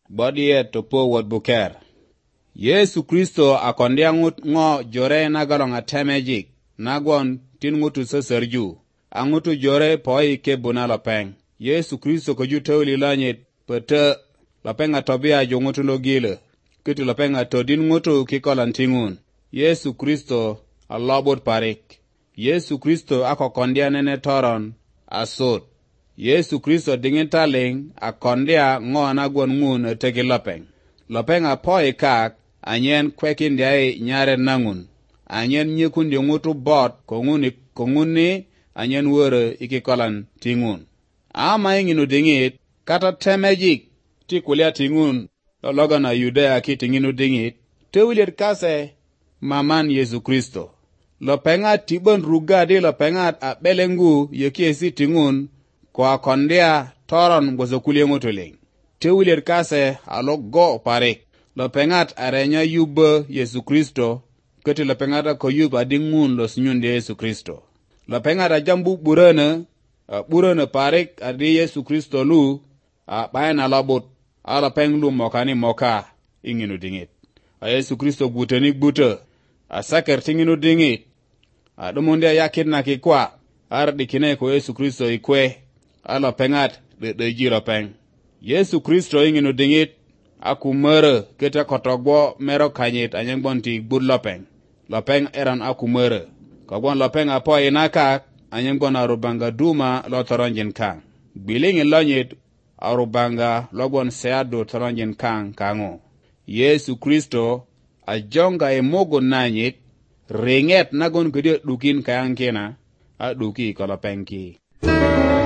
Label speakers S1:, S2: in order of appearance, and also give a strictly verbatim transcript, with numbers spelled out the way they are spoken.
S1: Bodiet to po wad buker. Yesu Kristo akondia ngut ngo jore na galong atemejik. Nagwon tin ngutu saserju. Angutu jore poi ke bunalo peng. Yesu Kristo ko jutawli lanyet pete lapeng atobia jo ngutu lo gile. Kitu lapeng atodin ngutu kikolan tingun. Yesu Kristo alobot parik. Yesu Kristo ako kondia nene toron asot. Yesu Kristo dingin taling akondia ngo anagwon ngun teki lapeng. Lapeng apoi kak anyen kwekin diay nyare nangun. Anyen nyekun di ngutu bot konguni konguni anyen were ikikolan tingun. Ama inginu dingit kata temejik ti kulia tingun lologa na Yudea ki tinginu dingit tewilit kase maman Yesu Kristo. Lopengat tibon rugadi lopengat abelengu yekiesi tingun kwa kondia toron gozo kulia ngutuling. Tewilit kase alo go parik. Lopengat arenya yuba Yesu Kristo kati lopengata ko yuba dingun lo sinyunde Yesu Kristo. Lopengata jambu burana Uh, burana parik adi Yesu Kristo lu uh, bayana labot ala peng lu mokani moka inginu dingit. Uh, Yesu Kristo guteni guta uh, saker tinginu dingit. Uh, dumundia yakin na kikwa ar dikine ko Yesu Kristo ikwe ala pengat de, de jiro peng. Yesu Kristo inginu dingit aku mere kita kotogbo mero kanyit anyang bonti bud lopeng. Lopeng eran aku mere. Kagwan lopeng apo inaka anyang gona arubanga duma lo toronjen kang. Biling ilonyit arubanga logon seado toronjen kang kango. Yesu Kristo ajonga emogo nanyit ringet nagon gede dukin kayang kena a duki kolopengki.